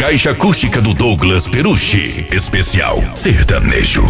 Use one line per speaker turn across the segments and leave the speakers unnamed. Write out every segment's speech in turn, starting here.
caixa acústica do Douglas Perucci. Especial Sertanejo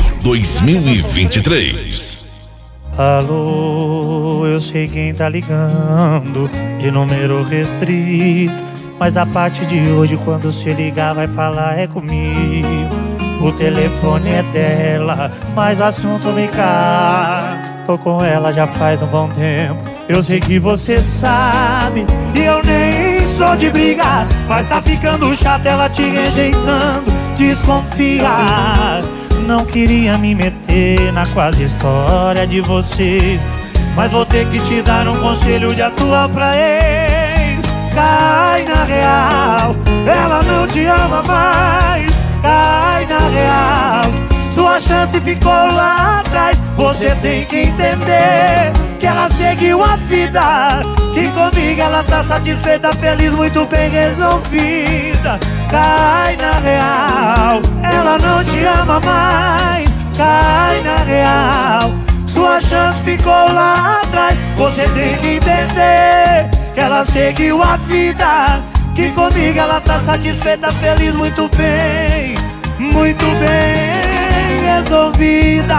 2023.
Alô, eu sei quem tá ligando, de número restrito, mas a partir de hoje quando se ligar vai falar é comigo. O telefone é dela, mas o assunto vem cá. Tô com ela já faz um bom tempo, eu sei que você sabe, e eu nem sou de brigar, mas tá ficando chato ela te rejeitando, desconfia. Não queria me meter na quase história de vocês, mas vou ter que te dar um conselho de atuar pra ex. Cai na real, ela não te ama mais. Cai na real, sua chance ficou lá atrás. Você tem que entender que ela seguiu a vida, que comigo ela tá satisfeita, feliz, muito bem resolvida. Cai na real, ela não te ama mais. Cai na real, sua chance ficou lá atrás. Você tem que entender que ela seguiu a vida, que comigo ela tá satisfeita, feliz, muito bem resolvida.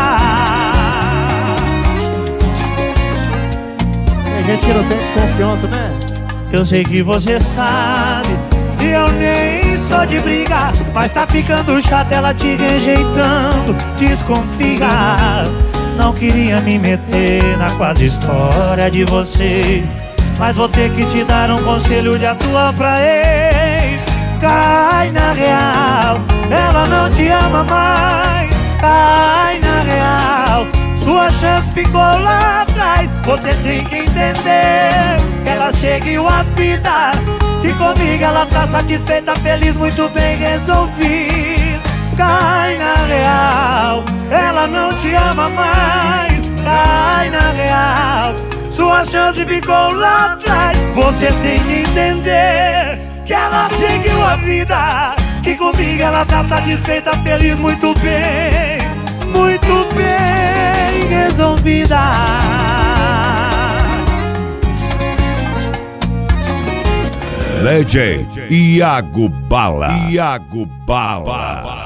A gente não tem desconfiança, né?
Eu sei que você sabe, e eu nem sou de brigar, mas tá ficando chato ela te rejeitando, desconfia. Não queria me meter na quase história de vocês, mas vou ter que te dar um conselho de atuar pra ex. Cai na real, ela não te ama mais. Cai na real, sua chance ficou lá atrás. Você tem que entender que ela seguiu a vida, que comigo ela tá satisfeita, feliz, muito bem resolvida. Cai na real, ela não te ama mais. Cai na real, sua chance ficou lá atrás. Você tem que entender que ela seguiu a vida, que comigo ela tá satisfeita, feliz, muito bem resolvida.
DJ Iago Bala.